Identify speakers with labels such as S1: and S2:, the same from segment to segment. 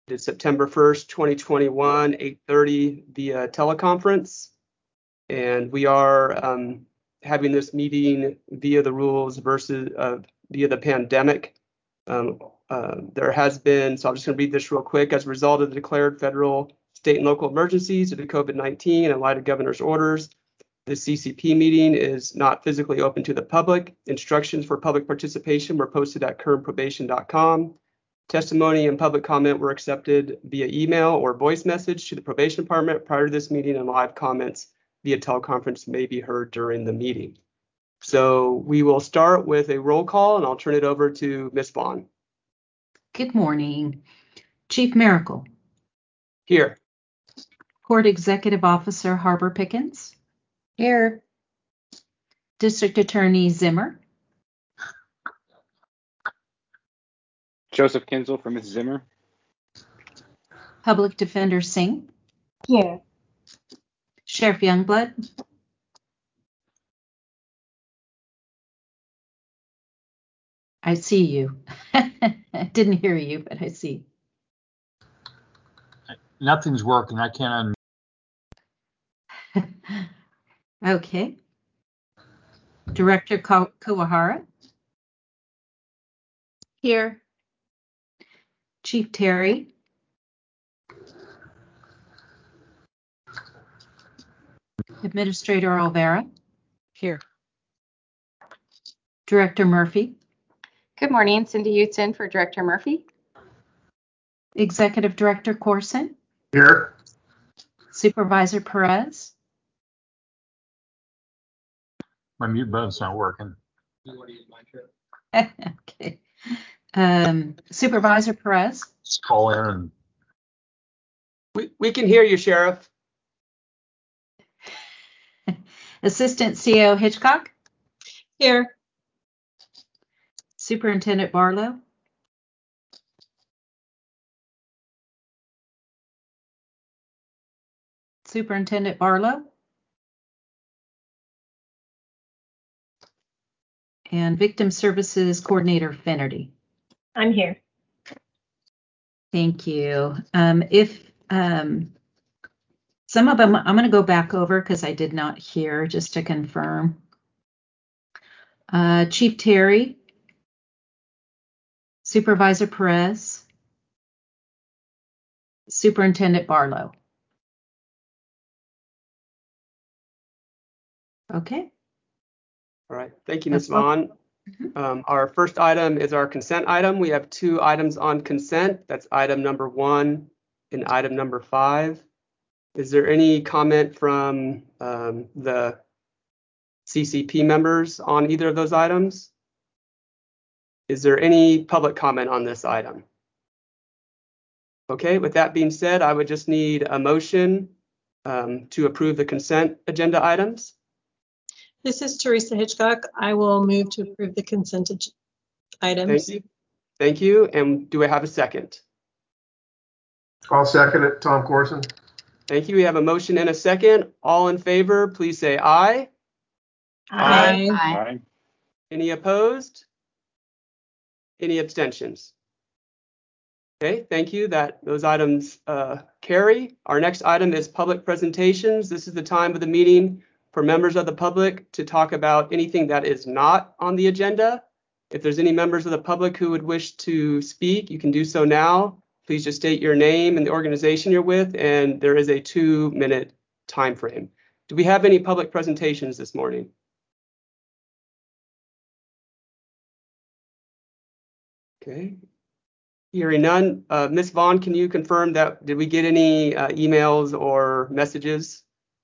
S1: It's September 1st, 2021, 8:30 via teleconference. And we are having this meeting via the rules versus via the pandemic. There has been, so I'm just going to read this real quick. As a result of the declared federal, state, and local emergencies due to COVID-19 and in light of governor's orders, the CCP meeting is not physically open to the public. Instructions for public participation were posted at kernprobation.com. Testimony and public comment were accepted via email or voice message to the probation department prior to this meeting, and live comments via teleconference may be heard during the meeting. So we will start with a roll call, and I'll turn it over to Ms. Vaughn.
S2: Good morning. Chief Miracle.
S1: Here.
S2: Court Executive Officer Harbor Pickens.
S3: Here.
S2: District Attorney Zimmer.
S4: Joseph Kinzel for Ms. Zimmer.
S2: Public Defender Singh.
S3: Here.
S2: Sheriff Youngblood. I see you. I didn't hear you, but I see.
S5: Nothing's working. I can't
S2: Okay. Director Kawahara.
S3: Here.
S2: Chief Terry. Administrator Olvera.
S3: Here.
S2: Director Murphy.
S6: Good morning, Cindy Utzon for Director Murphy.
S2: Executive Director Corson.
S7: Here.
S2: Supervisor Perez.
S5: My mute button's not working.
S2: Okay. Supervisor Perez.
S5: Just call in and
S1: We can hear you, Sheriff.
S2: Assistant CO Hitchcock.
S3: Here.
S2: Superintendent Barlow. Superintendent Barlow. And Victim Services Coordinator Finnerty.
S3: I'm here.
S2: Thank you. If some of them, I'm going to go back over because I did not hear, just to confirm. Chief Terry. Supervisor Perez. Superintendent Barlow. Okay.
S1: All right. Thank you, Ms. Vaughn. Our first item is our consent item. We have two items on consent. That's item number 1 and item number 5. Is there any comment from the CCP members on either of those items? Is there any public comment on this item? Okay, with that being said, I would just need a motion to approve the consent agenda items.
S3: This is Teresa Hitchcock. I will move to approve the consent items.
S1: Thank you. Thank you. And do I have a second?
S7: I'll second it, Tom Corson.
S1: Thank you. We have a motion and a second. All in favor, please say aye.
S3: Aye.
S4: Aye.
S1: Any opposed? Any abstentions? Okay, thank you. Those items carry. Our next item is public presentations. This is the time of the meeting for members of the public to talk about anything that is not on the agenda. If there's any members of the public who would wish to speak, you can do so now. Please just state your name and the organization you're with, and there is a 2-minute time frame. Do we have any public presentations this morning? Okay. Hearing none. Ms. Vaughn, can you confirm that, did we get any emails or messages?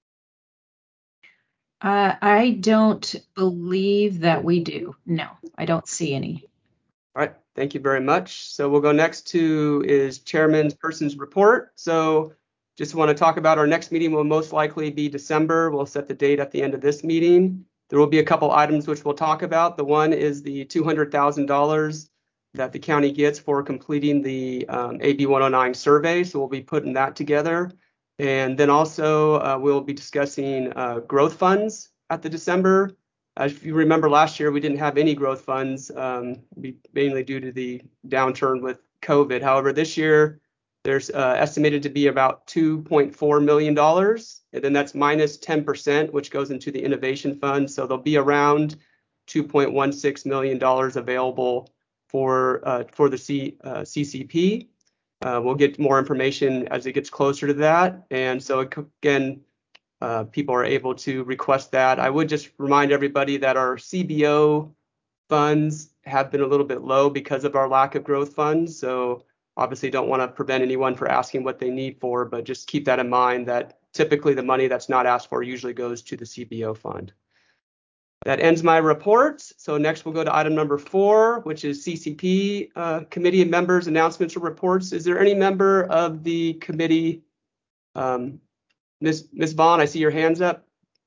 S2: I don't believe that we do. No, I don't see any.
S1: All right, thank you very much. So we'll go next to is Chairman's Person's Report. So just want to talk about our next meeting will most likely be December. We'll set the date at the end of this meeting. There will be a couple items which we'll talk about. The one is the $200,000 that the county gets for completing the AB 109 survey. So we'll be putting that together. And then also we'll be discussing growth funds at the December. As you remember, last year we didn't have any growth funds, mainly due to the downturn with COVID. However, this year There's estimated to be about $2.4 million, and then that's minus 10%, which goes into the innovation fund. So there'll be around $2.16 million available for the CCP. We'll get more information as it gets closer to that. And so again, people are able to request that. I would just remind everybody that our CBO funds have been a little bit low because of our lack of growth funds. So obviously don't want to prevent anyone for asking what they need for, but just keep that in mind that typically the money that's not asked for usually goes to the CBO fund. That ends my report. So next we'll go to item number 4, which is CCP committee members' announcements or reports. Is there any member of the committee? Ms. Vaughn, I see your hands up.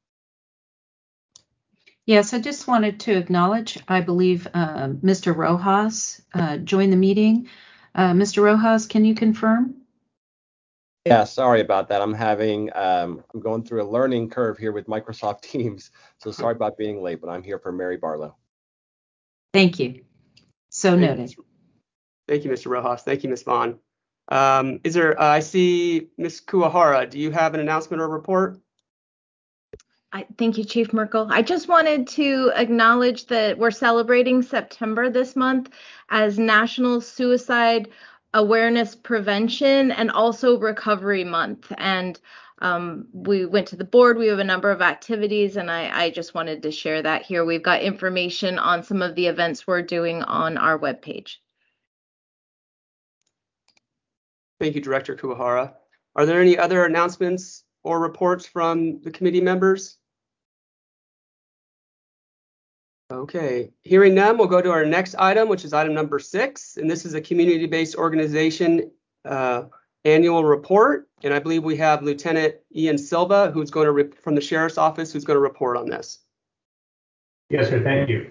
S2: Yes, I just wanted to acknowledge, I believe Mr. Rojas joined the meeting. Mr. Rojas, can you confirm?
S4: Yeah, sorry about that. I'm going through a learning curve here with Microsoft Teams. So sorry about being late, but I'm here for Mary Barlow.
S2: Thank you. So noted.
S1: Thank you, Mr. Rojas. Thank you, Ms. Vaughn. I see Ms. Kuwahara. Do you have an announcement or report?
S8: Thank you, Chief Merkel. I just wanted to acknowledge that we're celebrating September this month as National Suicide Awareness Prevention and also Recovery Month. And we went to the board. We have a number of activities, and I just wanted to share that here. We've got information on some of the events we're doing on our webpage.
S1: Thank you, Director Kuwahara. Are there any other announcements or reports from the committee members? Okay, hearing none, we'll go to our next item, which is item number 6, and this is a community-based organization annual report. And I believe we have Lieutenant Ian Silva, who's going to from the Sheriff's Office, who's going to report on this.
S7: Yes, sir. Thank you.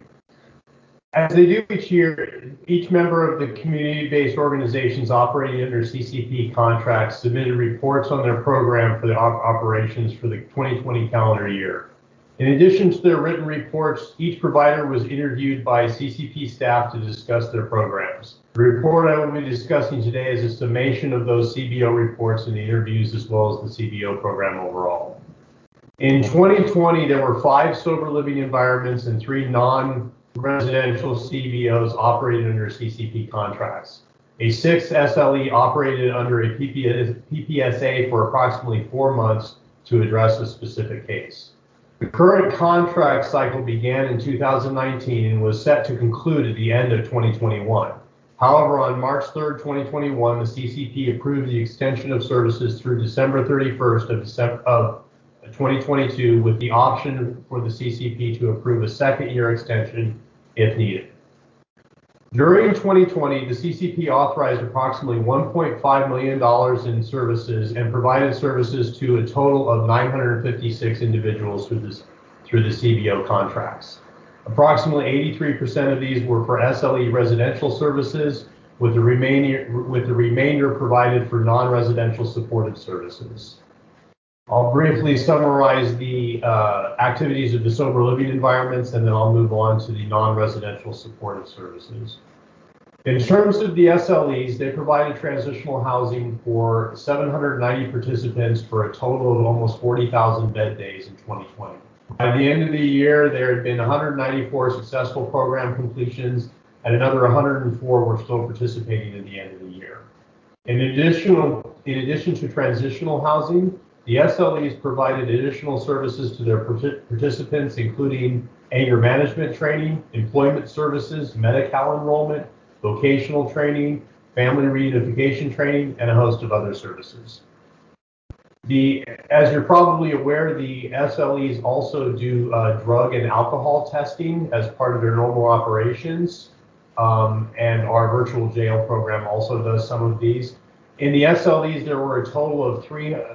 S7: As they do each year, each member of the community-based organizations operating under CCP contracts submitted reports on their program for the operations for the 2020 calendar year. In addition to their written reports, each provider was interviewed by CCP staff to discuss their programs. The report I will be discussing today is a summation of those CBO reports and the interviews, as well as the CBO program overall. In 2020, there were 5 sober living environments and 3 non-residential CBOs operated under CCP contracts. A 6th SLE operated under a PPSA for approximately 4 months to address a specific case. The current contract cycle began in 2019 and was set to conclude at the end of 2021. However, on March 3rd, 2021, the CCP approved the extension of services through December 31st of 2022 with the option for the CCP to approve a second-year extension if needed. During 2020, the CCP authorized approximately $1.5 million in services and provided services to a total of 956 individuals through the CBO contracts. Approximately 83% of these were for SLE residential services, with the remainder provided for non-residential supportive services. I'll briefly summarize the activities of the sober living environments, and then I'll move on to the non-residential supportive services. In terms of the SLEs, they provided transitional housing for 790 participants for a total of almost 40,000 bed days in 2020. By the end of the year, there had been 194 successful program completions, and another 104 were still participating at the end of the year. In addition to transitional housing, the SLEs provided additional services to their participants, including anger management training, employment services, Medi-Cal enrollment, vocational training, family reunification training, and a host of other services. As you're probably aware, the SLEs also do drug and alcohol testing as part of their normal operations, and our virtual jail program also does some of these. In the SLEs, there were a total of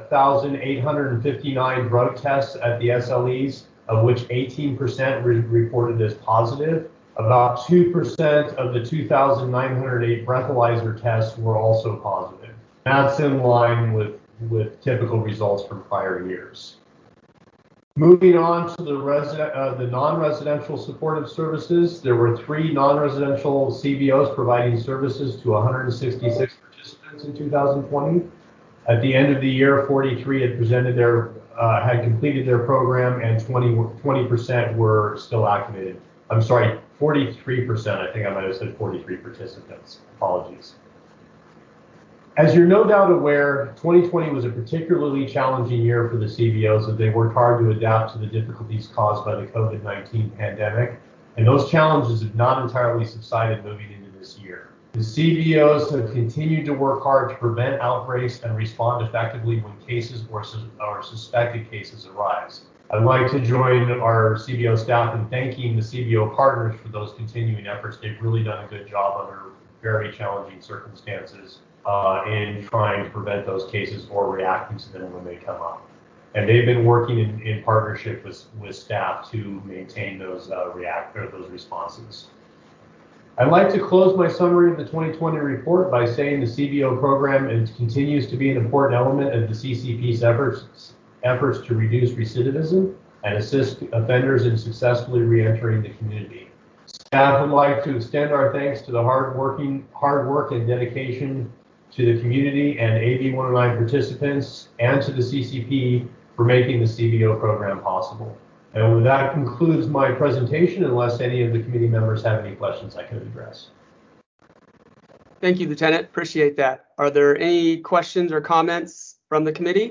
S7: 3,859 drug tests at the SLEs, of which 18% were reported as positive. About 2% of the 2,908 breathalyzer tests were also positive. That's in line with typical results from prior years. Moving on to the non-residential supportive services, there were 3 non-residential CBOs providing services to 166 participants in 2020. At the end of the year, 43 had had completed their program, and 20% were still activated. I'm sorry, 43%. I think I might have said 43 participants. Apologies. As you're no doubt aware, 2020 was a particularly challenging year for the CBOs as they worked hard to adapt to the difficulties caused by the COVID-19 pandemic, and those challenges have not entirely subsided moving into this year. The CBOs have continued to work hard to prevent outbreaks and respond effectively when cases or suspected cases arise. I'd like to join our CBO staff in thanking the CBO partners for those continuing efforts. They've really done a good job under very challenging circumstances in trying to prevent those cases or reacting to them when they come up. And they've been working in partnership with staff to maintain those those responses. I'd like to close my summary of the 2020 report by saying the CBO program continues to be an important element of the CCP's efforts to reduce recidivism and assist offenders in successfully re-entering the community. Staff would like to extend our thanks to the hard work and dedication to the community and AB 109 participants and to the CCP for making the CBO program possible. And that concludes my presentation, unless any of the committee members have any questions I can address.
S1: Thank you, Lieutenant. Appreciate that. Are there any questions or comments from the committee?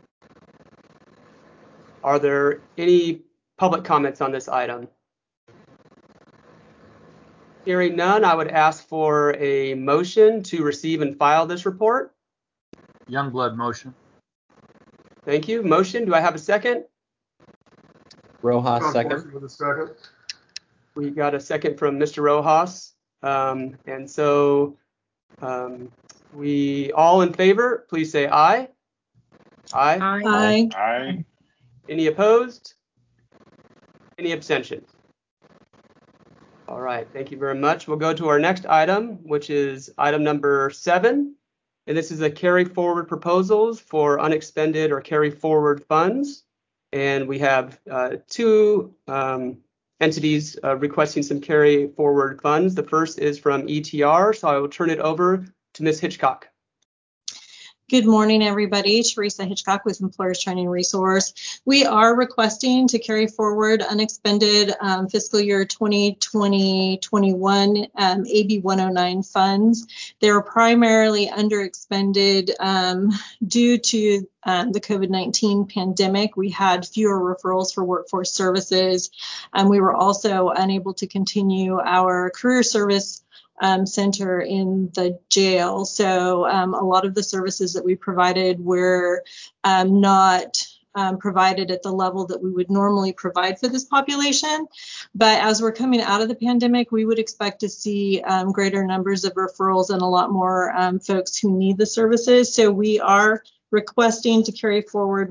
S1: Are there any public comments on this item? Hearing none, I would ask for a motion to receive and file this report.
S5: Youngblood motion.
S1: Thank you. Motion. Do I have a second?
S4: Rojas, second.
S9: With a second.
S1: We got a second from Mr. Rojas. And so we all in favor, please say aye. Aye.
S3: Aye.
S5: Aye.
S1: Any opposed? Any abstentions? All right, thank you very much. We'll go to our next item, which is item number 7. And this is a carry forward proposals for unexpended or carry forward funds. And we have two entities requesting some carry forward funds. The first is from ETR, so I will turn it over to Ms. Hitchcock.
S3: Good morning, everybody. Teresa Hitchcock with Employers Training Resource. We are requesting to carry forward unexpended fiscal year 2020-21 AB 109 funds. They were primarily underexpended due to the COVID-19 pandemic. We had fewer referrals for workforce services. We were also unable to continue our career service center in the jail. So a lot of the services that we provided were not provided at the level that we would normally provide for this population. But as we're coming out of the pandemic, we would expect to see greater numbers of referrals and a lot more folks who need the services. So we are requesting to carry forward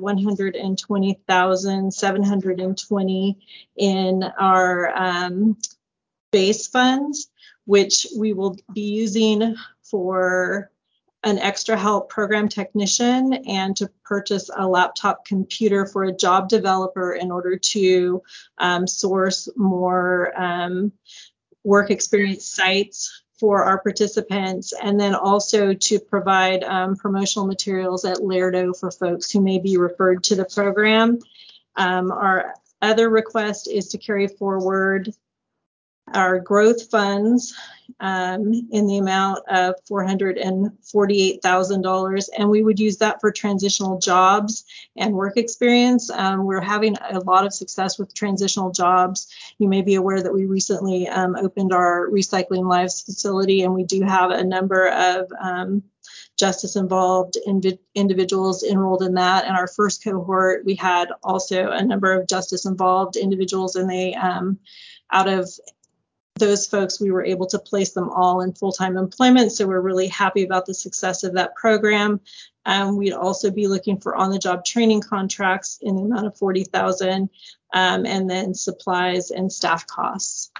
S3: $120,720 in our base funds, which we will be using for an extra help program technician and to purchase a laptop computer for a job developer in order to source more work experience sites for our participants, and then also to provide promotional materials at Lairdo for folks who may be referred to the program. Our other request is to carry forward our growth funds in the amount of $448,000, and we would use that for transitional jobs and work experience. We're having a lot of success with transitional jobs. You may be aware that we recently opened our Recycling Lives facility, and we do have a number of justice-involved individuals enrolled in that. In our first cohort, we had also a number of justice-involved individuals, and they, out of those folks, we were able to place them all in full-time employment. So we're really happy about the success of that program. We'd also be looking for on-the-job training contracts in the amount of $40,000, and then supplies and staff costs.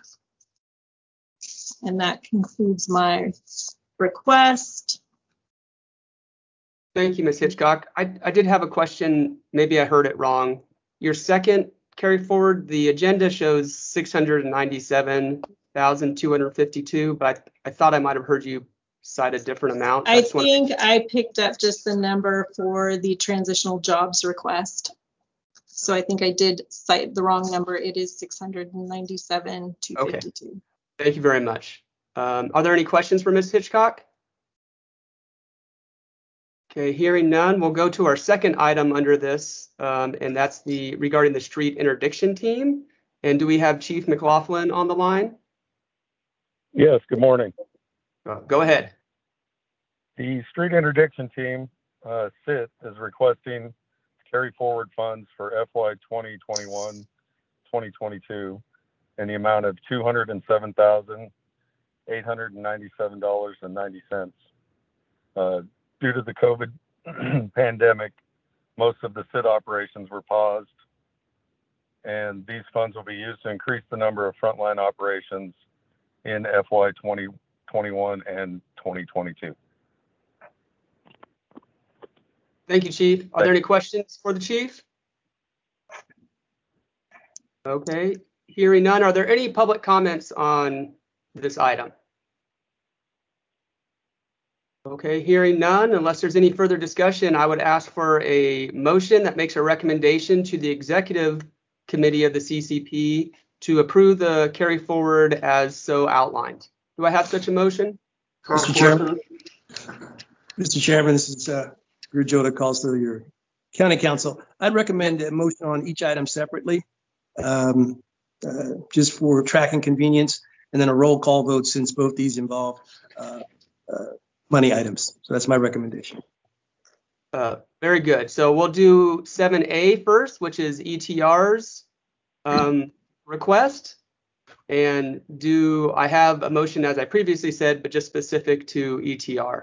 S3: And that concludes my request.
S1: Thank you, Ms. Hitchcock. I did have a question. Maybe I heard it wrong. Your second carry forward, the agenda shows $697,252, but I thought I might have heard you cite a different amount.
S3: I think I picked up just the number for the transitional jobs request. So I think I did cite the wrong number. It is 697,252.
S1: Okay. Thank you very much. Are there any questions for Ms. Hitchcock? Okay, hearing none, we'll go to our second item under this, and that's regarding the street interdiction team. And do we have Chief McLaughlin on the line?
S9: Yes, good morning.
S1: Go ahead.
S9: The street interdiction team, SIT, is requesting carry forward funds for FY 2021-2022 in the amount of $207,897.90. Due to the COVID pandemic, most of the SIT operations were paused, and these funds will be used to increase the number of frontline operations in FY 2021 and 2022.
S1: Thank you, Chief. Are there any questions for the Chief? Okay, hearing none, are there any public comments on this item? Okay, hearing none, unless there's any further discussion, I would ask for a motion that makes a recommendation to the executive committee of the CCP to approve the carry forward as so outlined. Do I have such a motion?
S10: Mr. Chairman, this is Grujo DeCalso, your county counsel. I'd recommend a motion on each item separately, just for tracking convenience, and then a roll call vote since both these involve money items. So that's my recommendation.
S1: Very good. So we'll do 7A first, which is ETR's request. And I have a motion, as I previously said, but just specific to ETR?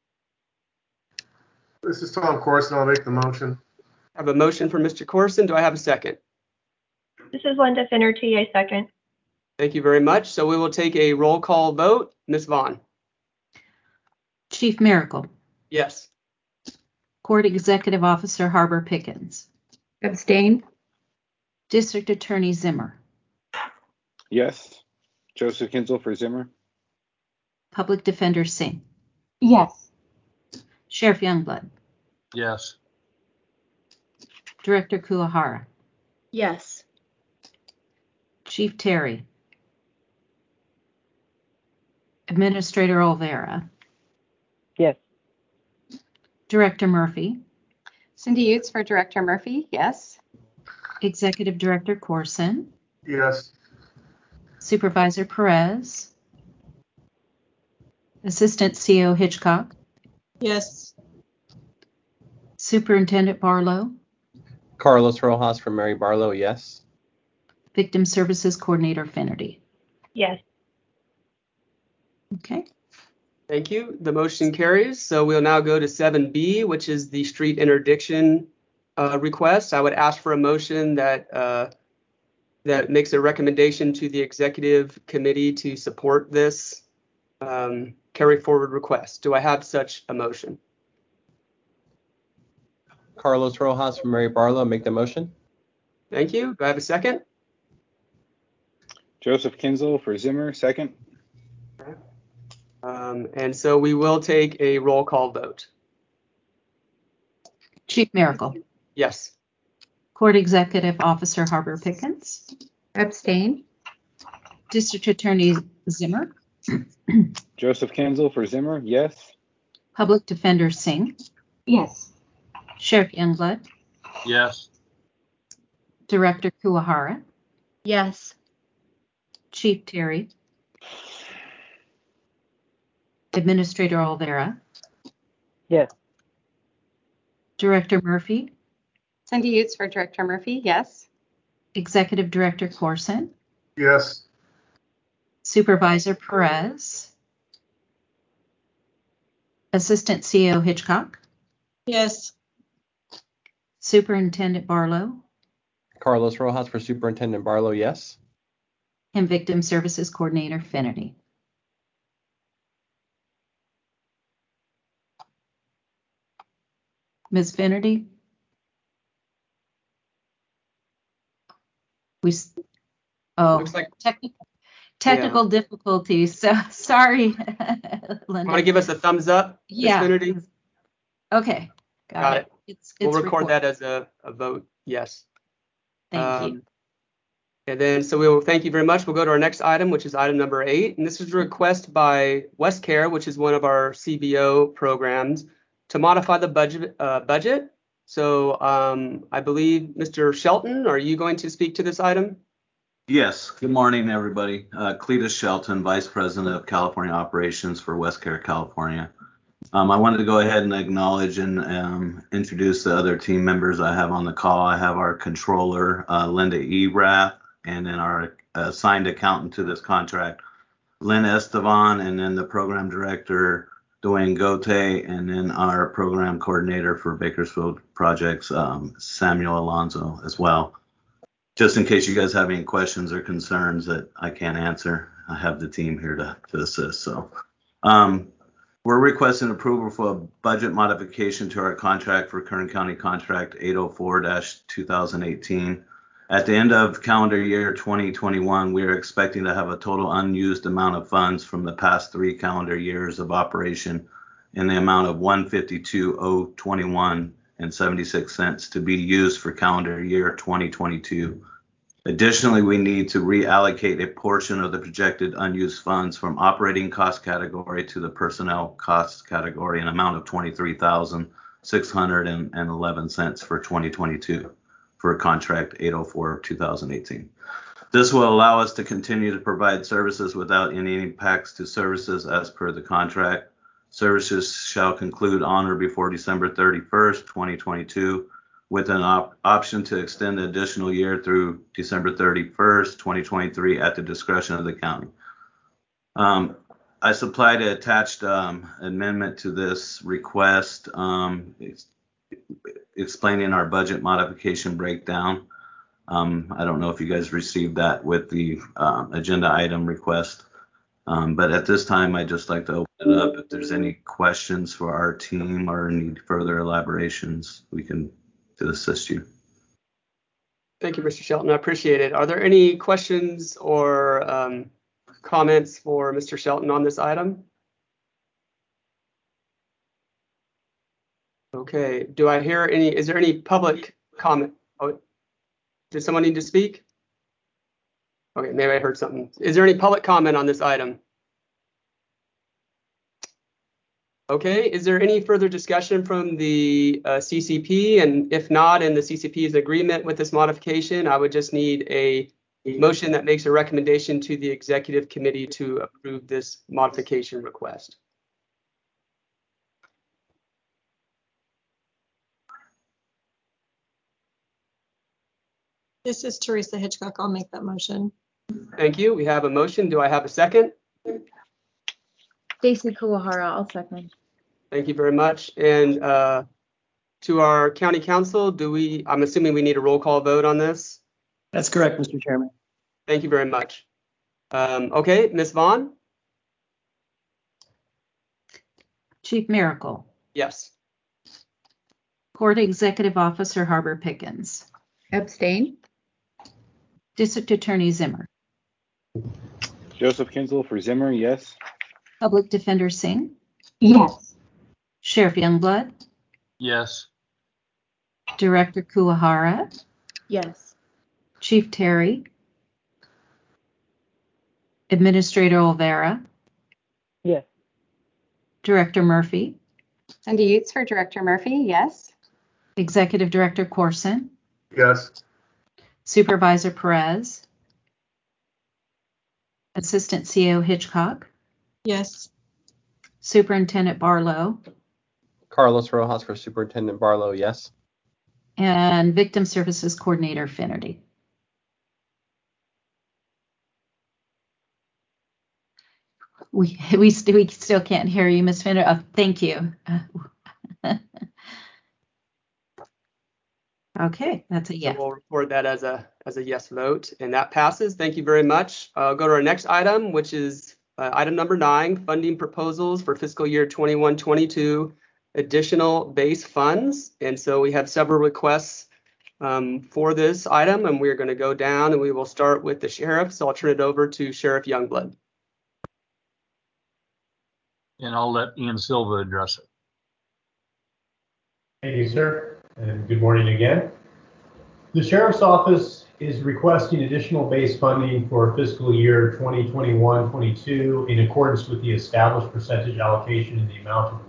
S11: This is Tom Corson. I'll make the motion.
S1: I have a motion from Mr. Corson. Do I have a second?
S12: This is Linda Finnerty. I second.
S1: Thank you very much. So we will take a roll call vote. Ms. Vaughn.
S2: Chief Miracle.
S1: Yes.
S2: Court Executive Officer Harbor Pickens.
S6: Abstain.
S2: District Attorney Zimmer.
S13: Yes. Joseph Kinzel for Zimmer.
S2: Public Defender Singh.
S6: Yes.
S2: Sheriff Youngblood.
S5: Yes.
S2: Director Kuwahara.
S8: Yes.
S2: Chief Terry. Administrator Olvera.
S14: Yes.
S2: Director Murphy.
S6: Cindy Utes for Director Murphy. Yes.
S2: Executive Director Corson.
S11: Yes.
S2: Supervisor Perez. Assistant CO Hitchcock.
S3: Yes.
S2: Superintendent Barlow.
S4: Carlos Rojas from Mary Barlow, yes.
S2: Victim Services Coordinator Finnerty.
S12: Yes.
S2: Okay.
S1: Thank you. The motion carries. So we'll now go to 7B, which is the street interdiction request. I would ask for a motion that makes a recommendation to the executive committee to support this carry forward request. Do I have such a motion?
S4: Carlos Rojas from Mary Barlow, make the motion.
S1: Thank you. Do I have a second?
S13: Joseph Kinzel for Zimmer, second.
S1: Okay. And so we will take a roll call vote.
S2: Chief Miracle.
S1: Yes.
S2: Court Executive Officer Harbor Pickens.
S6: Abstain.
S2: District Attorney Zimmer.
S13: Joseph Kinzel for Zimmer, yes.
S2: Public Defender Singh.
S6: Yes.
S2: Sheriff Youngblood.
S5: Yes.
S2: Director Kuwahara.
S8: Yes.
S2: Chief Terry. Administrator Olvera.
S14: Yes.
S2: Director Murphy.
S6: Cindy Utes for Director Murphy. Yes.
S2: Executive Director Corson.
S11: Yes.
S2: Supervisor Perez. Assistant CO Hitchcock.
S3: Yes.
S2: Superintendent Barlow.
S4: Carlos Rojas for Superintendent Barlow, yes.
S2: And Victim Services Coordinator Finnerty. Ms. Finnerty? Looks like technical difficulties. So sorry, Linda.
S1: Want to give us a thumbs up, Ms. Finnerty?
S2: Okay. Got it.
S1: We'll record
S2: recorded.
S1: that as a vote. Yes.
S2: Thank you.
S1: And then, so we will thank you very much. We'll go to our next item, which is item number 8. And this is a request by WestCare, which is one of our CBO programs, to modify the budget. So I believe, Mr. Shelton, are you going to speak to this item?
S15: Yes. Good morning, everybody. Cletus Shelton, Vice President of California Operations for WestCare California. I wanted to go ahead and acknowledge and introduce the other team members I have on the call. I have our controller, Linda E. Rath, and then our assigned accountant to this contract, Lynn Estevan, and then the program director, Dwayne Gote, and then our program coordinator for Bakersfield projects, Samuel Alonso, as well. Just in case you guys have any questions or concerns that I can't answer, I have the team here to assist. So we're requesting approval for a budget modification to our contract for Kern County Contract 804-2018. At the end of calendar year 2021, we are expecting to have a total unused amount of funds from the past 3 calendar years of operation in the amount of $152,021.76 to be used for calendar year 2022. Additionally, we need to reallocate a portion of the projected unused funds from operating cost category to the personnel cost category, an amount of $23,611 for 2022 for contract 804-2018. This will allow us to continue to provide services without any impacts to services as per the contract. Services shall conclude on or before December 31st, 2022, with an option to extend an additional year through December 31st, 2023 at the discretion of the county. I supplied an attached amendment to this request explaining our budget modification breakdown. I don't know if you guys received that with the agenda item request, but at this time, I'd just like to open it up. If there's any questions for our team or need further elaborations, we can to assist you.
S1: Thank you, Mr. Shelton. I appreciate it. Are there any questions or comments for Mr. Shelton on this item? Okay. Do I hear any? Is there any public comment? Oh, did someone need to speak? Okay, maybe I heard something. Is there any public comment on this item? Okay, is there any further discussion from the CCP? And if not, and the CCP is in agreement with this modification, I would just need a motion that makes a recommendation to the executive committee to approve this modification request.
S3: This is Teresa Hitchcock. I'll make that motion.
S1: Thank you. We have a motion. Do I have a second?
S8: Stacy Kuwahara, I'll second.
S1: Thank you very much. And to our county council, I'm assuming we need a roll call vote on this?
S10: That's correct, Mr. Chairman.
S1: Thank you very much. Okay, Ms. Vaughn?
S2: Chief Miracle.
S1: Yes.
S2: Court Executive Officer Harbor Pickens.
S6: Abstain.
S2: District Attorney Zimmer.
S13: Joseph Kinzel for Zimmer, yes.
S2: Public Defender Singh.
S6: Yes.
S2: Sheriff Youngblood.
S5: Yes.
S2: Director Kuwahara.
S8: Yes.
S2: Chief Terry. Administrator Olvera.
S14: Yes.
S2: Director Murphy.
S6: Cindy Utes for Director Murphy, yes.
S2: Executive Director Corson.
S11: Yes.
S2: Supervisor Perez. Assistant CEO Hitchcock.
S3: Yes.
S2: Superintendent Barlow.
S4: Carlos Rojas for Superintendent Barlow, yes.
S2: And Victim Services Coordinator Finnerty. We still can't hear you, Ms. Finnerty. Oh, thank you. Okay, that's a yes.
S1: So we'll record that as a yes vote, and that passes. Thank you very much. Go to our next item, which is item number 9, funding proposals for fiscal year 21-22, additional base funds. And so we have several requests for this item, and we're going to go down and we will start with the sheriff. So I'll turn it over to Sheriff Youngblood.
S5: And I'll let Ian Silva address it.
S7: Thank you, sir, and good morning again. The Sheriff's Office is requesting additional base funding for fiscal year 2021-22 in accordance with the established percentage allocation in the amount of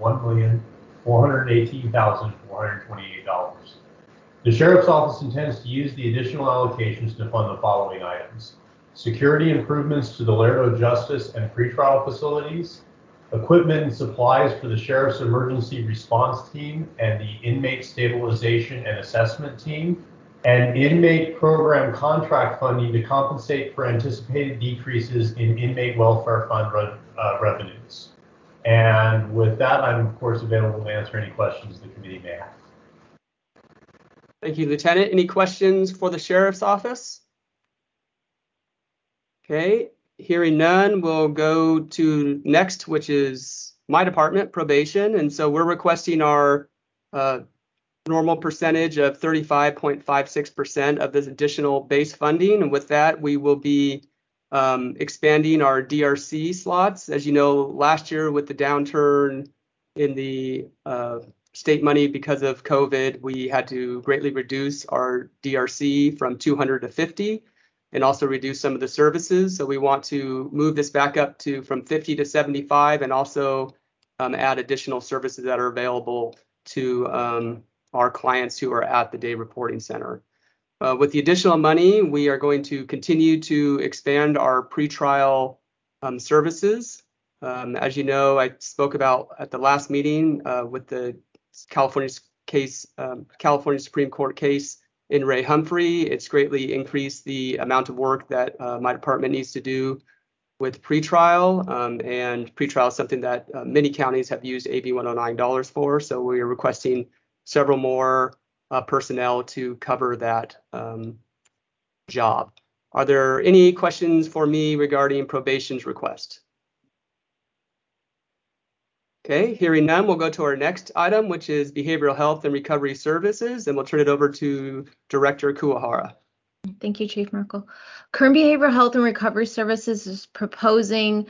S7: $1,418,428. The Sheriff's Office intends to use the additional allocations to fund the following items: security improvements to the Lerdo Justice and pretrial facilities, equipment and supplies for the Sheriff's Emergency Response Team and the Inmate Stabilization and Assessment Team, and inmate program contract funding to compensate for anticipated decreases in inmate welfare fund revenues. And with that, I'm of course available to answer any questions the committee may have.
S1: Thank you, Lieutenant. Any questions for the Sheriff's Office? Okay, hearing none, we'll go to next, which is my department, probation. And so we're requesting our normal percentage of 35.56% of this additional base funding. And with that, we will be expanding our DRC slots. As you know, last year with the downturn in the state money because of COVID, we had to greatly reduce our DRC from 200 to 50 and also reduce some of the services. So we want to move this back up to from 50 to 75 and also add additional services that are available to our clients who are at the day reporting center. With the additional money, we are going to continue to expand our pretrial services. As you know, I spoke about at the last meeting with the California Supreme Court case in Ray Humphrey. It's greatly increased the amount of work that my department needs to do with pretrial, and pretrial is something that many counties have used AB 109 dollars for. So we are requesting several more personnel to cover that job. Are there any questions for me regarding probation's request? Okay, hearing none, we'll go to our next item, which is behavioral health and recovery services, and we'll turn it over to Director Kuwahara.
S8: Thank you, Chief Merkel. Kern Behavioral Health and Recovery Services is proposing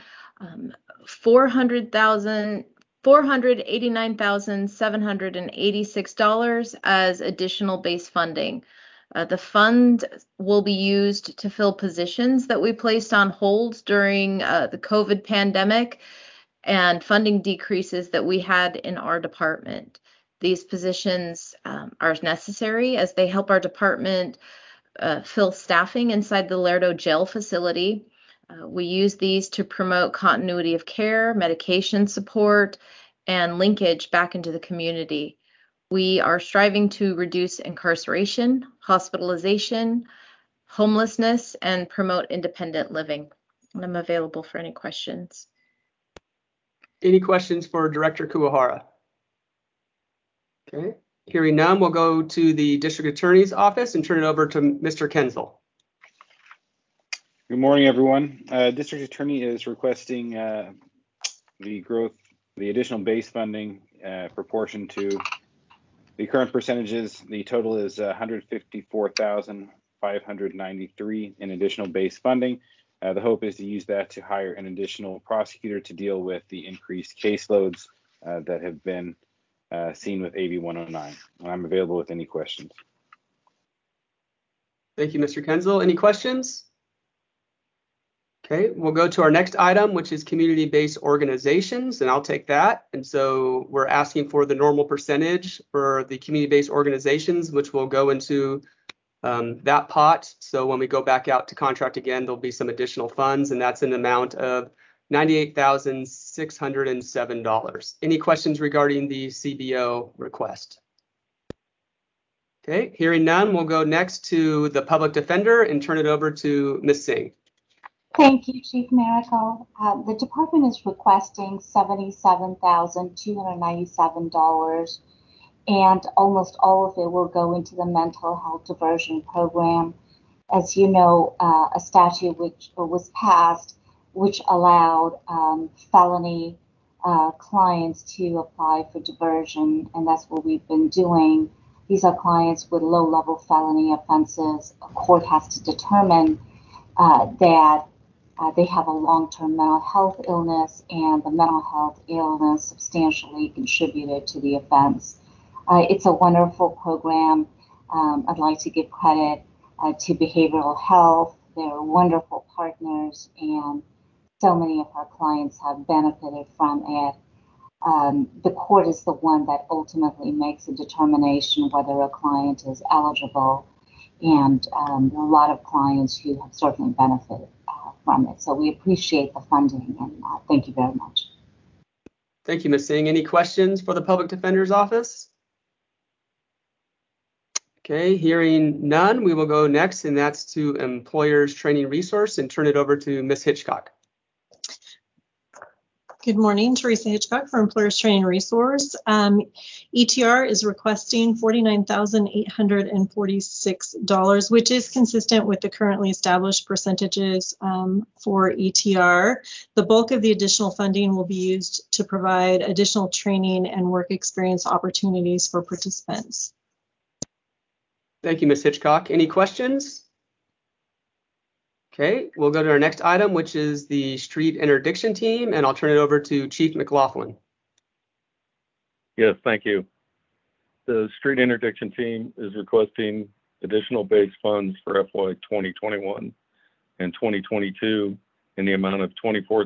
S8: $489,786 as additional base funding. The fund will be used to fill positions that we placed on hold during the COVID pandemic and funding decreases that we had in our department. These positions are necessary as they help our department fill staffing inside the Lerdo jail facility. We use these to promote continuity of care, medication support, and linkage back into the community. We are striving to reduce incarceration, hospitalization, homelessness, and promote independent living. And I'm available for any questions.
S1: Any questions for Director Kuwahara? Okay, hearing none, we'll go to the District Attorney's Office and turn it over to Mr. Kensel.
S13: Good morning, everyone. District Attorney is requesting the additional base funding proportion to the current percentages. The total is $154,593 in additional base funding. The hope is to use that to hire an additional prosecutor to deal with the increased caseloads that have been seen with AB 109. I'm available with any questions.
S1: Thank you, Mr. Kensel. Any questions? Okay, we'll go to our next item, which is community-based organizations, and I'll take that. And so we're asking for the normal percentage for the community-based organizations, which will go into that pot. So when we go back out to contract again, there'll be some additional funds, and that's an amount of $98,607. Any questions regarding the CBO request? Okay, hearing none, we'll go next to the public defender and turn it over to Ms. Singh.
S16: Thank you, Chief Miracle. The department is requesting $77,297, and almost all of it will go into the mental health diversion program. As you know, a statute which was passed which allowed felony clients to apply for diversion, and that's what we've been doing These are clients with low-level felony offenses. A court has to determine that they have a long-term mental health illness, and the mental health illness substantially contributed to the offense. It's a wonderful program. I'd like to give credit to behavioral health. They're wonderful partners, and so many of our clients have benefited from it. The court is the one that ultimately makes a determination whether a client is eligible, and there are a lot of clients who have certainly benefited from it. So we appreciate the funding, and thank you very much.
S1: Thank you, Ms. Singh. Any questions for the Public Defender's Office? Okay, hearing none, we will go next, and that's to Employers Training Resource, and turn it over to Ms. Hitchcock.
S3: Good morning, Teresa Hitchcock for Employers Training Resource. ETR is requesting $49,846, which is consistent with the currently established percentages for ETR. The bulk of the additional funding will be used to provide additional training and work experience opportunities for participants.
S1: Thank you, Ms. Hitchcock. Any questions? Okay, we'll go to our next item, which is the Street Interdiction Team, and I'll turn it over to Chief McLaughlin.
S9: Yes, thank you. The Street Interdiction Team is requesting additional base funds for FY 2021 and 2022 in the amount of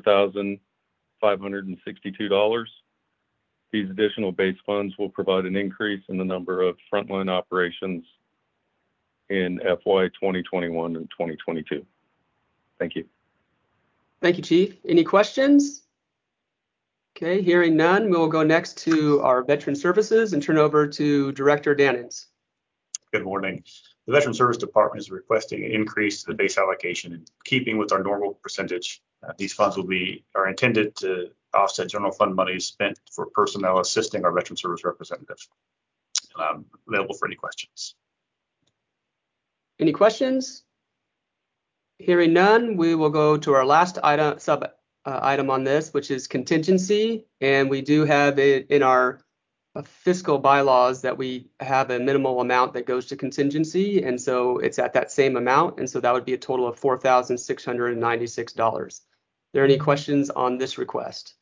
S9: $24,562. These additional base funds will provide an increase in the number of frontline operations in FY 2021 and 2022. Thank you.
S1: Thank you, Chief. Any questions? Okay, hearing none, we will go next to our Veteran Services and turn over to Director Dannins.
S17: Good morning. The Veteran Service Department is requesting an increase to the base allocation in keeping with our normal percentage. These funds are intended to offset general fund money spent for personnel assisting our Veteran Service representatives. Available for any questions.
S1: Any questions? Hearing none, we will go to our last item, item on this, which is contingency. And we do have it in our fiscal bylaws that we have a minimal amount that goes to contingency. And so it's at that same amount. And so that would be a total of $4,696. Are there any questions on this request?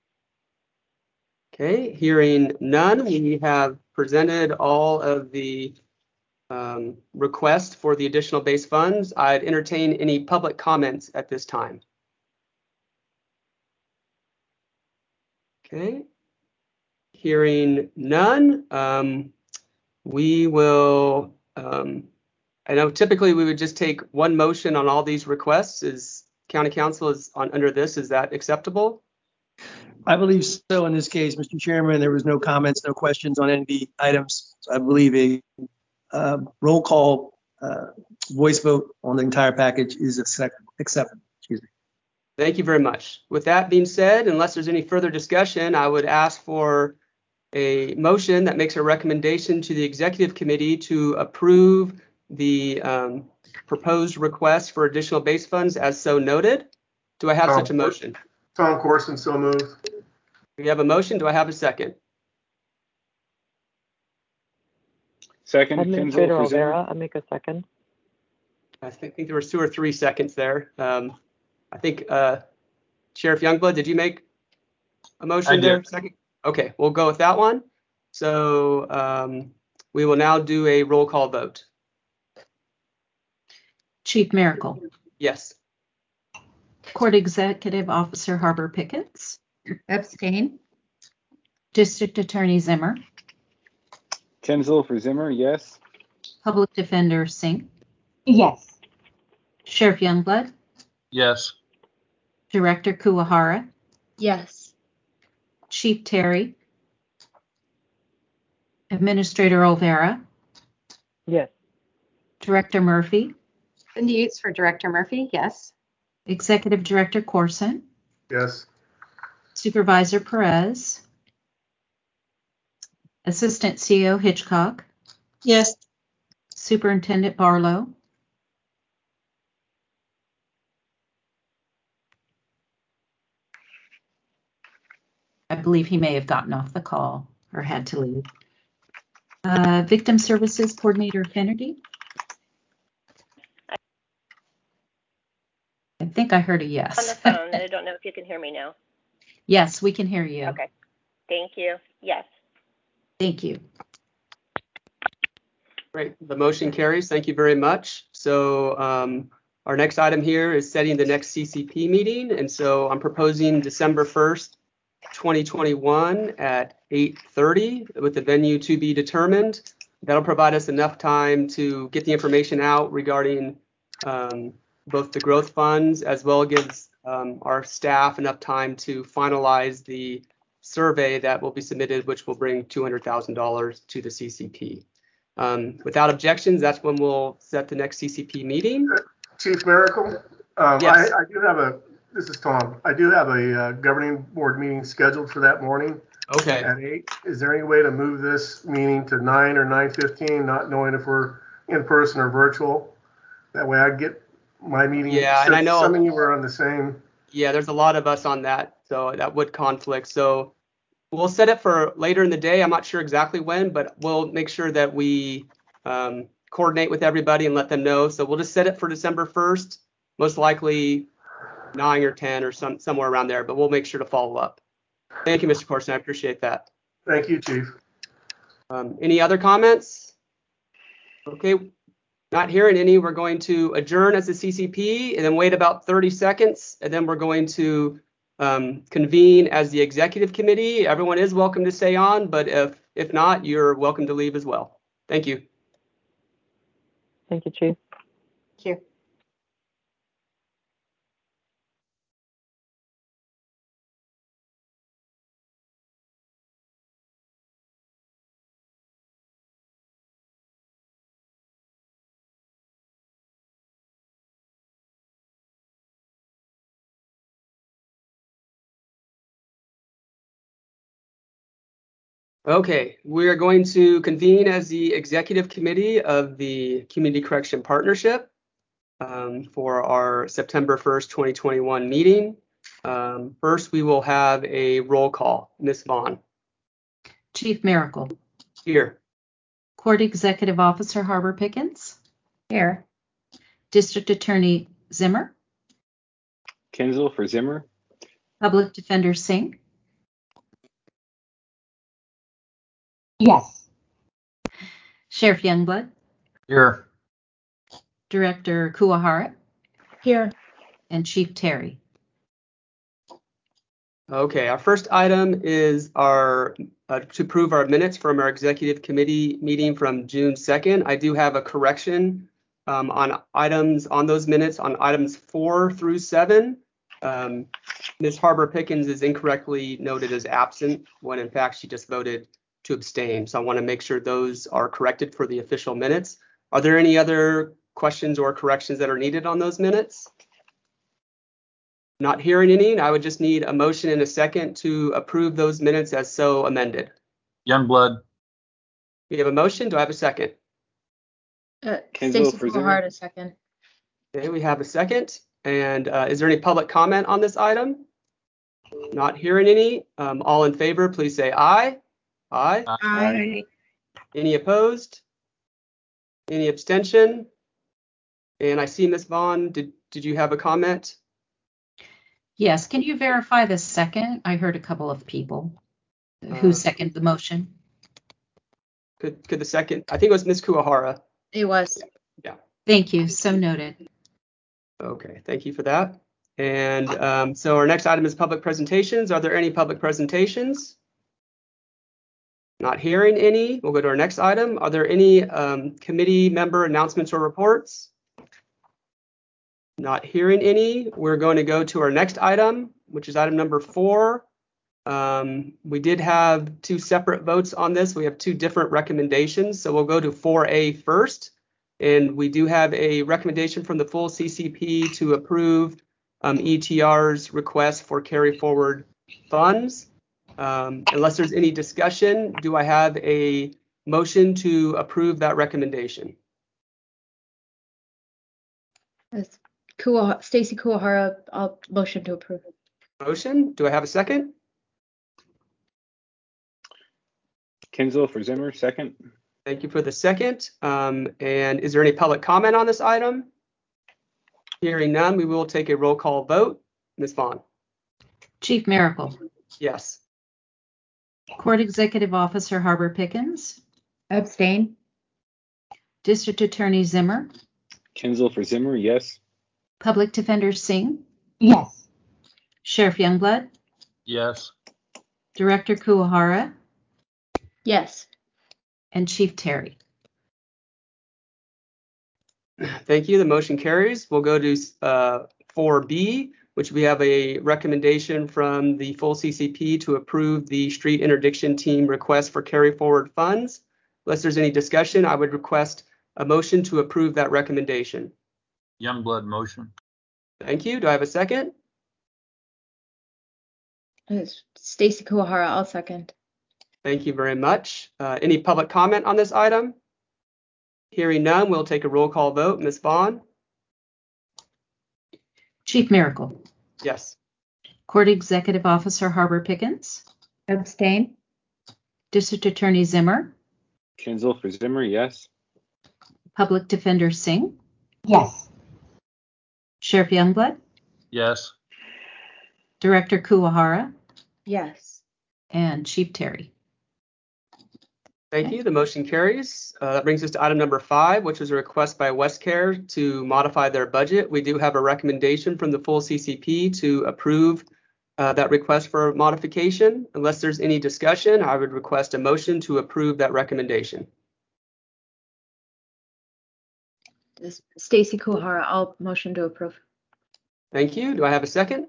S1: Okay, hearing none, we have presented all of the request for the additional base funds. I'd entertain any public comments at this time. Okay, hearing none, we will, I know typically we would just take one motion on all these requests. Is County Council is under this, is that acceptable?
S10: I believe so in this case, Mr. Chairman. There was no comments, no questions on any of the items. So I believe a roll call voice vote on the entire package is acceptable. Excuse me.
S1: Thank you very much. With that being said, unless there's any further discussion, I would ask for a motion that makes a recommendation to the Executive Committee to approve the proposed request for additional base funds as so noted. Do I have such a motion?
S11: Tom Corson, so moved.
S1: We have a motion. Do I have a second?
S13: Second,
S14: Administrator Olvera, I make a second.
S1: I think there were 2 or 3 seconds there. I think Sheriff Youngblood, did you make a motion there? Second? Okay, we'll go with that one. So we will now do a roll call vote.
S2: Chief Miracle.
S1: Yes.
S2: Court Executive Officer Harbor Pickens.
S6: Abstain.
S2: District Attorney Zimmer.
S13: Kinsel for Zimmer, yes.
S2: Public Defender Singh.
S16: Yes.
S2: Sheriff Youngblood.
S5: Yes.
S2: Director Kuwahara.
S8: Yes.
S2: Chief Terry. Administrator Olvera.
S14: Yes.
S2: Director Murphy.
S6: Cindy Yates for Director Murphy, yes.
S2: Executive Director Corson.
S11: Yes.
S2: Supervisor Perez. Assistant CEO Hitchcock.
S3: Yes.
S2: Superintendent Barlow. I believe he may have gotten off the call or had to leave. Victim Services Coordinator Finnerty. I think I heard a yes.
S18: On the phone, and I don't know if you can hear me now.
S2: Yes, we can hear you.
S18: Okay. Thank you. Yes.
S2: Thank you.
S1: Great. The motion carries. Thank you very much. So our next item here is setting the next CCP meeting. And so I'm proposing December 1st, 2021 at 8:30 with the venue to be determined. That'll provide us enough time to get the information out regarding both the growth funds, as well as gives our staff enough time to finalize the survey that will be submitted, which will bring $200,000 to the CCP. Without objections, that's when we'll set the next CCP meeting.
S11: Chief Miracle,
S1: yes.
S11: I do have this is Tom. I do have a governing board meeting scheduled for that morning.
S1: Okay.
S11: At 8. Is there any way to move this meeting to 9 or 9:15, not knowing if we're in person or virtual? That way I get my meeting.
S1: Yeah, and I know
S11: some of you were on the same.
S1: Yeah, there's a lot of us on that, so that would conflict. So we'll set it for later in the day. I'm not sure exactly when, but we'll make sure that we coordinate with everybody and let them know. So we'll just set it for December 1st, most likely 9 or 10 or somewhere around there, but we'll make sure to follow up. Thank you, Mr. Corson. I appreciate that.
S11: Thank you, Chief.
S1: Any other comments? Okay, not hearing any. We're going to adjourn as a CCP and then wait about 30 seconds, and then we're going to convene as the executive committee. Everyone is welcome to stay on, but if not, you're welcome to leave as well. Thank you.
S14: Thank you, Chief.
S6: Thank you.
S1: Okay, we are going to convene as the executive committee of the Community Correction Partnership for our September 1st, 2021 meeting. First, we will have a roll call. Ms. Vaughn.
S2: Chief Miracle.
S1: Here.
S2: Court Executive Officer Harbor Pickens.
S6: Here.
S2: District Attorney Zimmer.
S13: Kinzel for Zimmer.
S2: Public Defender Singh.
S16: Yes.
S2: Sheriff Youngblood.
S5: Here.
S2: Director Kuwahara.
S8: Here.
S2: And Chief Terry.
S1: Okay, our first item is our to approve our minutes from our executive committee meeting from June 2nd. I do have a correction on items on those minutes on items 4 through 7. Ms. Harbor Pickens is incorrectly noted as absent when in fact she just voted to abstain. So I want to make sure those are corrected for the official minutes. Are there any other questions or corrections that are needed on those minutes? Not hearing any, I would just need a motion and a second to approve those minutes as so amended.
S5: Youngblood.
S1: We have a motion. Do I have a second?
S8: Stacey Kuwahara, a second.
S1: Okay, we have a second. And is there any public comment on this item? Not hearing any. All in favor, please say aye. Aye.
S8: Aye.
S1: Any opposed? Any abstention? And I see Ms. Vaughn, did you have a comment?
S2: Yes, can you verify the second? I heard a couple of people who seconded the motion.
S1: Could the second, I think it was Ms. Kuwahara.
S8: It was.
S1: Yeah.
S2: Thank you, so noted.
S1: Okay, thank you for that. And so our next item is public presentations. Are there any public presentations? Not hearing any. We'll go to our next item. Are there any committee member announcements or reports? Not hearing any. We're going to go to our next item, which is item number 4. We did have 2 separate votes on this. We have 2 different recommendations. So we'll go to 4A first. And we do have a recommendation from the full CCP to approve ETR's request for carry forward funds. Unless there's any discussion, do I have a motion to approve that recommendation?
S8: Stacey Kuwahara, I'll motion to approve.
S1: Motion. Do I have a second?
S13: Kinzel for Zimmer, second.
S1: Thank you for the second. And is there any public comment on this item? Hearing none, we will take a roll call vote. Ms. Vaughn.
S2: Chief Miracle.
S1: Yes.
S2: Court Executive Officer Harbor Pickens.
S6: Abstain.
S2: District Attorney Zimmer.
S13: Kinzel for Zimmer, yes.
S2: Public Defender Singh.
S16: Yes.
S2: Sheriff Youngblood.
S5: Yes.
S2: Director Kuwahara.
S6: Yes.
S2: And Chief Terry.
S1: Thank you. The motion carries. We'll go to 4B, which we have a recommendation from the full CCP to approve the street interdiction team request for carry forward funds. Unless there's any discussion, I would request a motion to approve that recommendation.
S5: Youngblood motion.
S1: Thank you. Do I have a second?
S6: It's Stacy Kuwahara, I'll second.
S1: Thank you very much. Any public comment on this item? Hearing none, we'll take a roll call vote. Ms. Vaughn?
S2: Chief Miracle.
S1: Yes.
S2: Court Executive Officer Harbor Pickens.
S6: Abstain.
S2: District Attorney Zimmer.
S13: Kinzel for Zimmer, yes.
S2: Public Defender Singh.
S16: Yes.
S2: Sheriff Youngblood.
S5: Yes.
S2: Director Kuwahara.
S6: Yes.
S2: And Chief Terry.
S1: Thank you. The motion carries. That brings us to item number 5, which was a request by WestCare to modify their budget. We do have a recommendation from the full CCP to approve that request for modification. Unless there's any discussion, I would request a motion to approve that recommendation.
S6: Stacy Kuwahara, I'll motion to approve.
S1: Thank you. Do I have a second?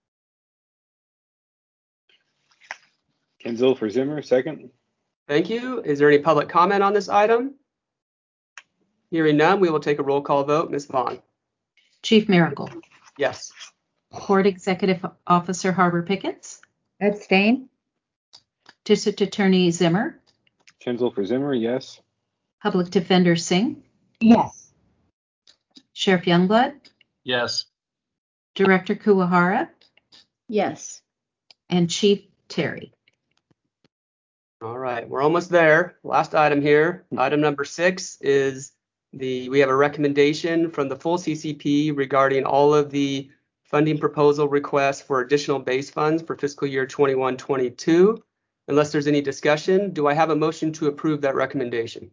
S13: Kinzel for Zimmer, second.
S1: Thank you. Is there any public comment on this item? Hearing none, we will take a roll call vote. Ms. Vaughn.
S2: Chief Miracle.
S1: Yes.
S2: Court Executive Officer Harbor Pickens.
S6: Abstain.
S2: District Attorney Zimmer.
S13: Kinzel for Zimmer, yes.
S2: Public Defender Singh.
S16: Yes.
S2: Sheriff Youngblood.
S5: Yes.
S2: Director Kuwahara.
S6: Yes.
S2: And Chief Terry.
S1: All right, we're almost there. Last item here. Item number 6 is we have a recommendation from the full CCP regarding all of the funding proposal requests for additional base funds for fiscal year 21-22. Unless there's any discussion, do I have a motion to approve that recommendation?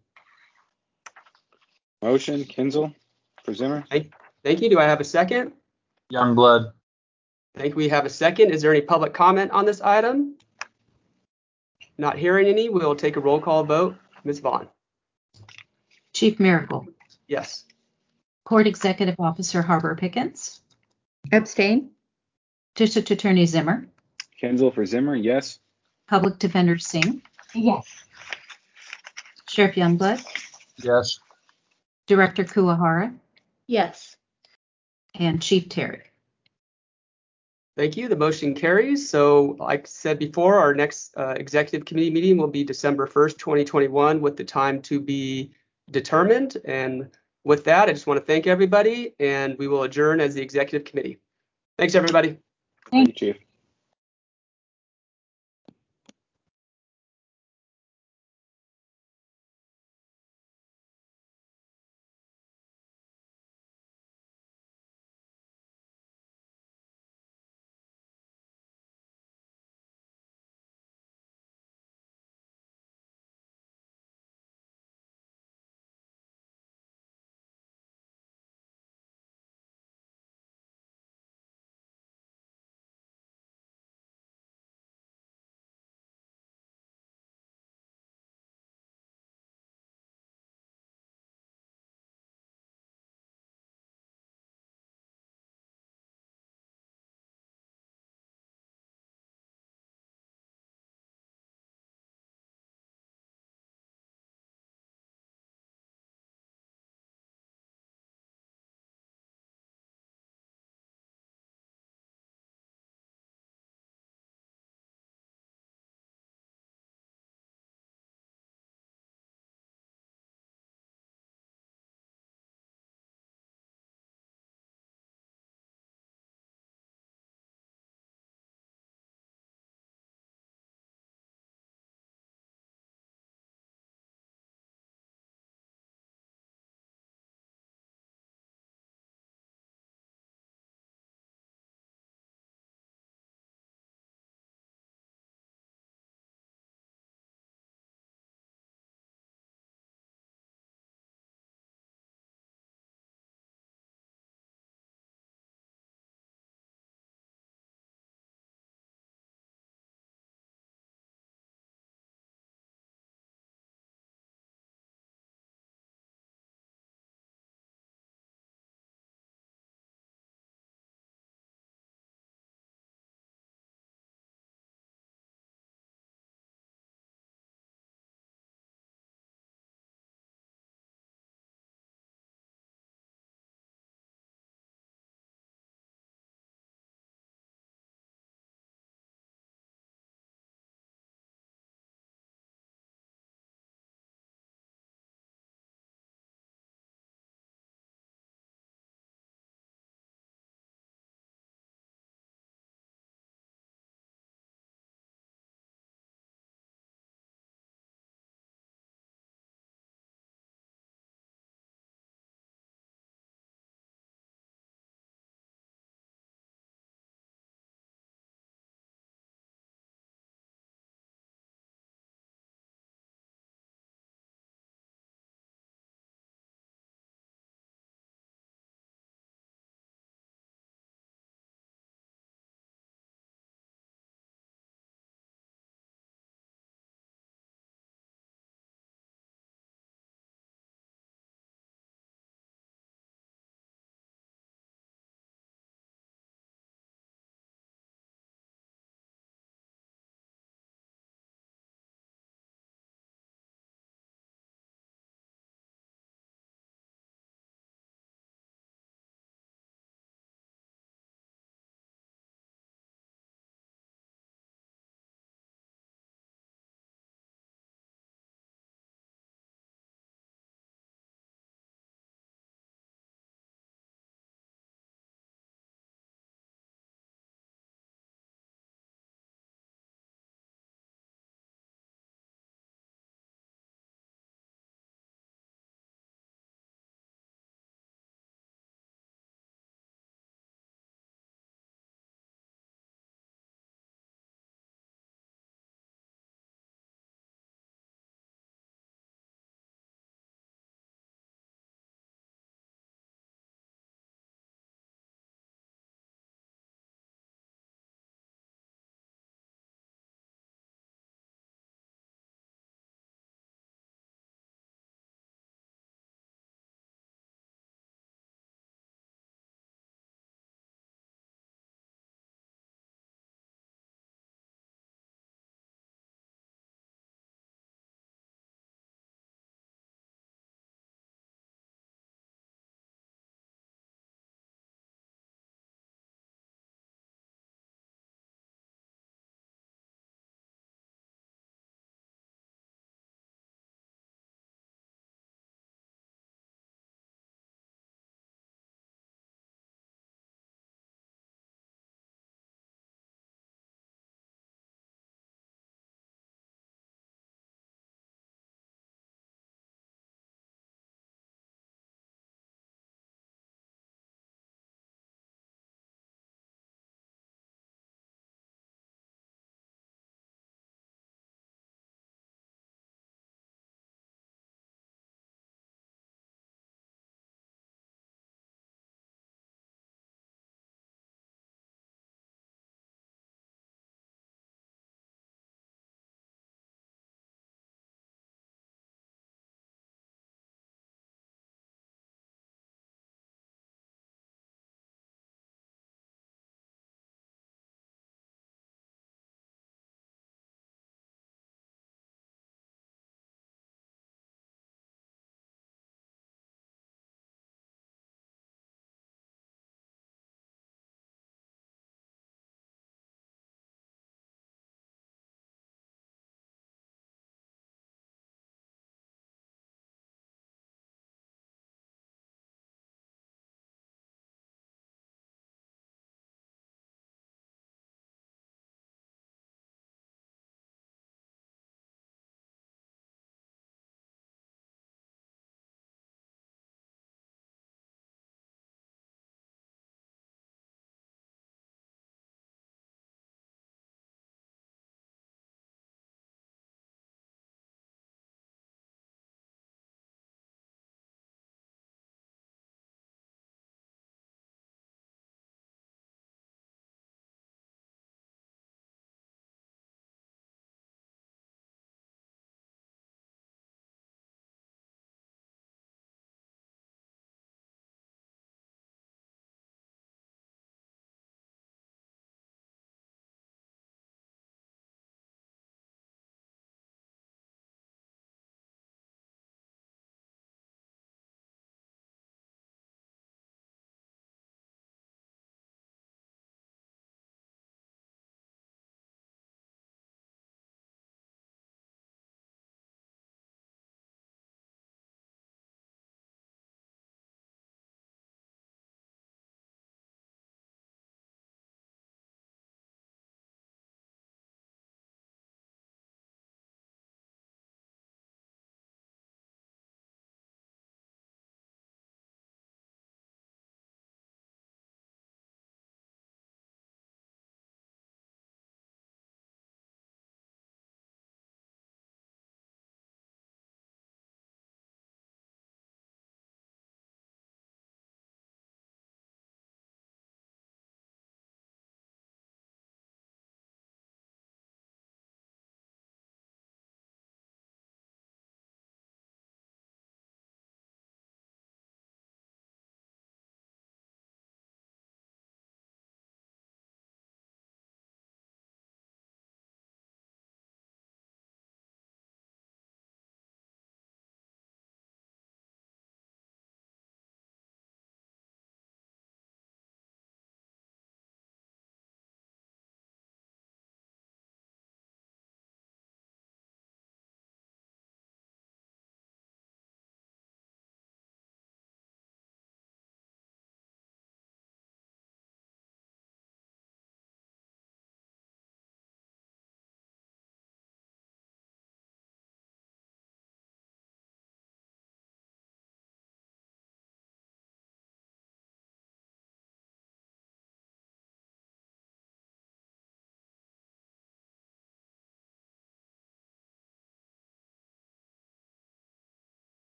S13: Motion, Kinzel for Zimmer.
S1: Thank you. Do I have a second?
S5: Youngblood.
S1: I think we have a second. Is there any public comment on this item? Not hearing any, we will take a roll call vote. Ms. Vaughn.
S2: Chief Miracle.
S1: Yes.
S2: Court Executive Officer Harbor Pickens.
S6: Abstain.
S2: District Attorney Zimmer.
S13: Kinzel for Zimmer, yes.
S2: Public Defender Singh.
S16: Yes.
S2: Sheriff Youngblood.
S5: Yes.
S2: Director Kuwahara.
S6: Yes.
S2: And Chief Terry.
S1: Thank you. The motion carries. So like I said before, our next executive committee meeting will be December 1st, 2021, with the time to be determined. And with that, I just want to thank everybody, and we will adjourn as the executive committee. Thanks, everybody.
S13: Thank you, Chief.